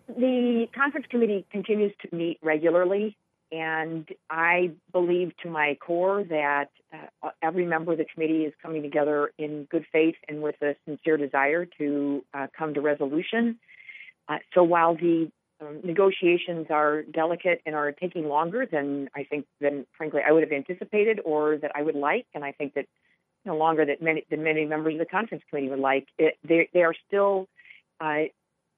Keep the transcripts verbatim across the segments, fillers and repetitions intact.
The conference committee continues to meet regularly, and I believe to my core that uh, every member of the committee is coming together in good faith and with a sincere desire to uh, come to resolution. Uh, so while the um, negotiations are delicate and are taking longer than I think than frankly I would have anticipated or that I would like, and I think that you know, longer than many than many members of the conference committee would like, it, they they are still. Uh,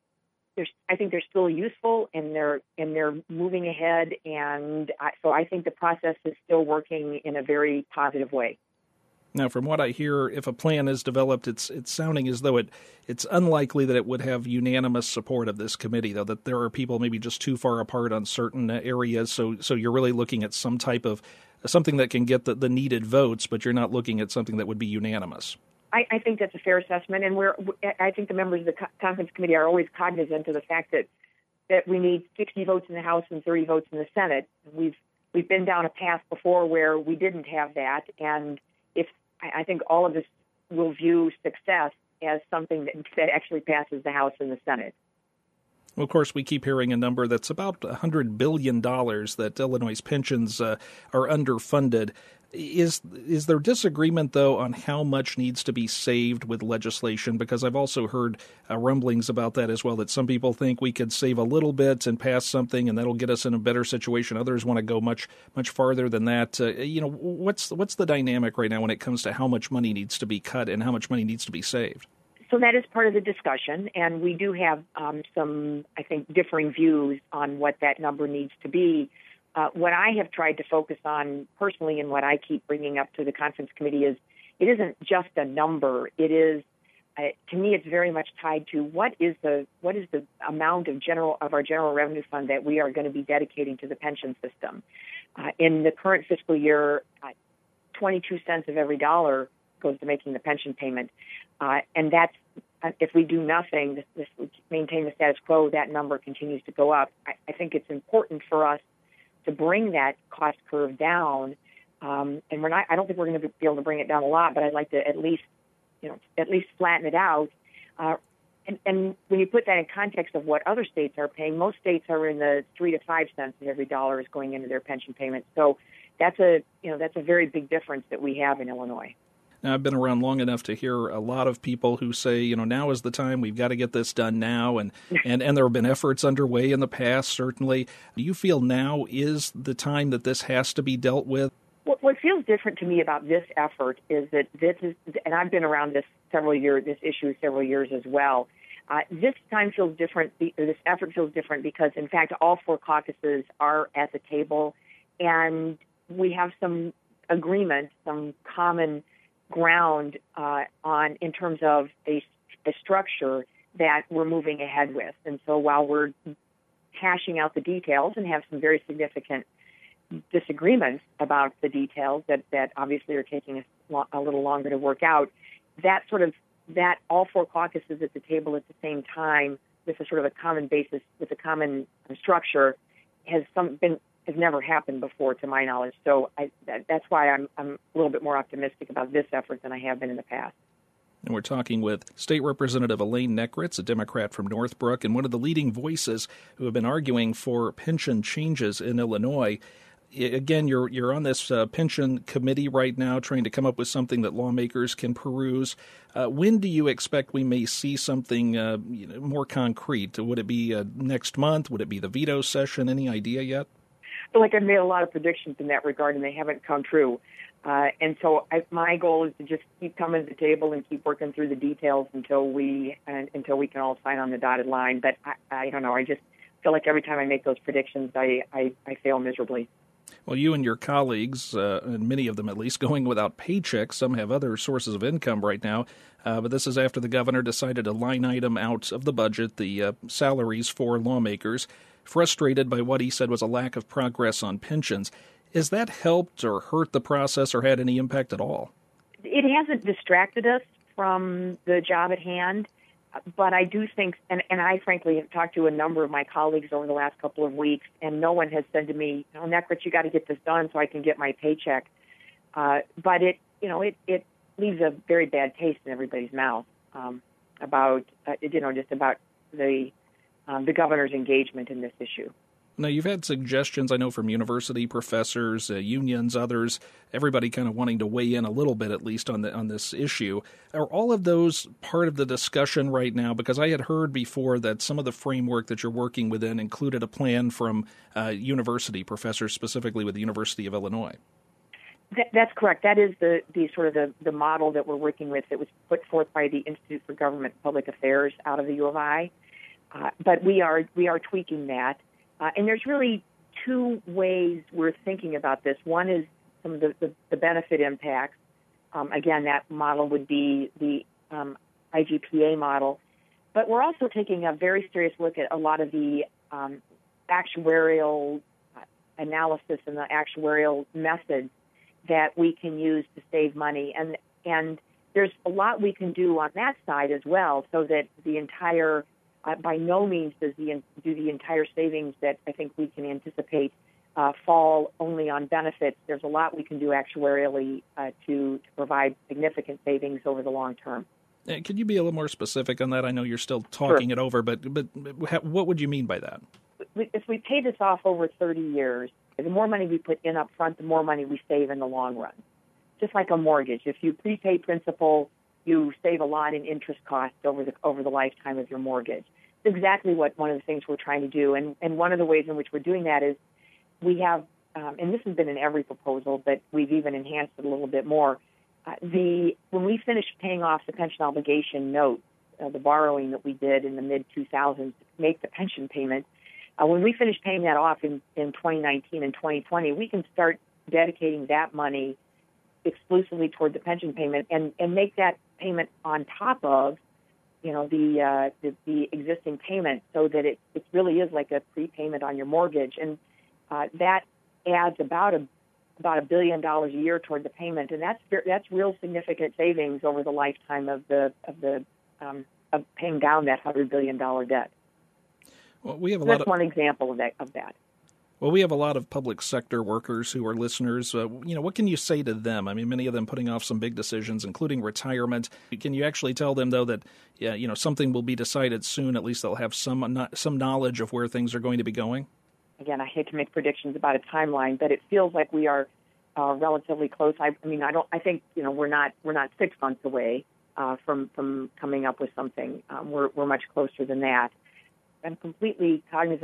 I think they're still useful and they're and they're moving ahead, and I, so I think the process is still working in a very positive way. Now, from what I hear, if a plan is developed, it's it's sounding as though it it's unlikely that it would have unanimous support of this committee, though, that there are people maybe just too far apart on certain areas. So so you're really looking at some type of something that can get the, the needed votes, but you're not looking at something that would be unanimous. I, I think that's a fair assessment, and we're. I think the members of the co- conference committee are always cognizant of the fact that that we need sixty votes in the House and thirty votes in the Senate. We've we've been down a path before where we didn't have that, and if I, I think all of us will view success as something that, that actually passes the House and the Senate. Well, of course, we keep hearing a number that's about one hundred billion dollars that Illinois' pensions uh, are underfunded. Is is there disagreement, though, on how much needs to be saved with legislation? Because I've also heard uh, rumblings about that as well, that some people think we could save a little bit and pass something, and that'll get us in a better situation. Others want to go much much farther than that. Uh, you know, what's what's the dynamic right now when it comes to how much money needs to be cut and how much money needs to be saved? So that is part of the discussion, and we do have um, some, I think, differing views on what that number needs to be. Uh, what I have tried to focus on personally and what I keep bringing up to the conference committee is it isn't just a number. It is, uh, to me, it's very much tied to what is the what is the amount of general of our general revenue fund that we are going to be dedicating to the pension system. Uh, in the current fiscal year, uh, twenty-two cents of every dollar goes to making the pension payment. Uh, and that's, uh, if we do nothing, this, this maintain the status quo, that number continues to go up. I, I think it's important for us to bring that cost curve down. Um, and we're not, I don't think we're going to be able to bring it down a lot, but I'd like to at least, you know, at least flatten it out. Uh, and, and when you put that in context of what other states are paying, most states are in the three to five cents of every dollar is going into their pension payment. So that's a, you know, that's a very big difference that we have in Illinois. Now, I've been around long enough to hear a lot of people who say, you know, now is the time, we've got to get this done now, and, and, and there have been efforts underway in the past, certainly. Do you feel now is the time that this has to be dealt with? What, what feels different to me about this effort is that this is, and I've been around this several years, this issue several years as well, uh, this time feels different, this effort feels different because, in fact, all four caucuses are at the table, and we have some agreement, some common ground uh, on in terms of a, a structure that we're moving ahead with. And so while we're hashing out the details and have some very significant disagreements about the details that, that obviously are taking a, a little longer to work out, that sort of, that all four caucuses at the table at the same time with a sort of a common basis, with a common structure has some been has never happened before, to my knowledge. So I, that, that's why I'm, I'm a little bit more optimistic about this effort than I have been in the past. And we're talking with State Representative Elaine Nekritz, a Democrat from Northbrook, and one of the leading voices who have been arguing for pension changes in Illinois. Again, you're you're on this uh, pension committee right now, trying to come up with something that lawmakers can peruse. Uh, when do you expect we may see something uh, you know, more concrete? Would it be uh, next month? Would it be the veto session? Any idea yet? feel like I've made a lot of predictions in that regard, and they haven't come true. Uh, and so I, my goal is to just keep coming to the table and keep working through the details until we uh, until we can all sign on the dotted line. But I, I don't know. I just feel like every time I make those predictions, I, I, I fail miserably. Well, you and your colleagues, uh, and many of them at least, going without paychecks. Some have other sources of income right now. Uh, but this is after the governor decided to line item out of the budget the uh, salaries for lawmakers, frustrated by what he said was a lack of progress on pensions. Has that helped or hurt the process or had any impact at all? It hasn't distracted us from the job at hand, but I do think, and, and I frankly have talked to a number of my colleagues over the last couple of weeks, and no one has said to me, oh, Nekritz, you got to get this done so I can get my paycheck. Uh, but it, you know, it, it leaves a very bad taste in everybody's mouth um, about, uh, you know, just about the um, the governor's engagement in this issue. Now, you've had suggestions, I know, from university professors, uh, unions, others, everybody kind of wanting to weigh in a little bit, at least, on the on this issue. Are all of those part of the discussion right now? Because I had heard before that some of the framework that you're working within included a plan from uh, university professors, specifically with the University of Illinois. That, that's correct. That is the, the sort of the, the model that we're working with that was put forth by the Institute for Government and Public Affairs out of the U of I. Uh, but we are we are tweaking that. Uh, and there's really two ways we're thinking about this. One is some of the, the, the benefit impacts. Um, again, that model would be the um, I G P A model. But we're also taking a very serious look at a lot of the um, actuarial analysis and the actuarial methods that we can use to save money. And, and there's a lot we can do on that side as well, so that the entire Uh, by no means does the do the entire savings that I think we can anticipate uh, fall only on benefits. There's a lot we can do actuarially uh, to, to provide significant savings over the long term. Uh, Can you be a little more specific on that? I know you're still talking Sure. it over, but but what would you mean by that? If we pay this off over thirty years, the more money we put in up front, the more money we save in the long run. Just like a mortgage. If you prepay principal, you save a lot in interest costs over the over the lifetime of your mortgage. It's exactly what one of the things we're trying to do, and and one of the ways in which we're doing that is we have, um, and this has been in every proposal, but we've even enhanced it a little bit more. Uh, the when we finish paying off the pension obligation note, uh, the borrowing that we did in the mid two thousands to make the pension payment, uh, when we finish paying that off in in twenty nineteen and twenty twenty, we can start dedicating that money exclusively toward the pension payment and, and make that payment on top of, you know, the, uh, the the existing payment, so that it, it really is like a prepayment on your mortgage, and uh, that adds about a about a billion dollars a year toward the payment, and that's that's real significant savings over the lifetime of the of the um, of paying down that hundred billion dollar debt. Well, we have a so lot that's of one example of that of that. Well, we have a lot of public sector workers who are listeners. Uh, you know, what can you say to them? I mean, many of them putting off some big decisions, including retirement. Can you actually tell them, though, that yeah, you know, something will be decided soon? At least they'll have some some knowledge of where things are going to be going. Again, I hate to make predictions about a timeline, but it feels like we are uh, relatively close. I, I mean, I don't. I think you know we're not we're not six months away uh, from from coming up with something. Um, we're we're much closer than that. I'm completely cognizant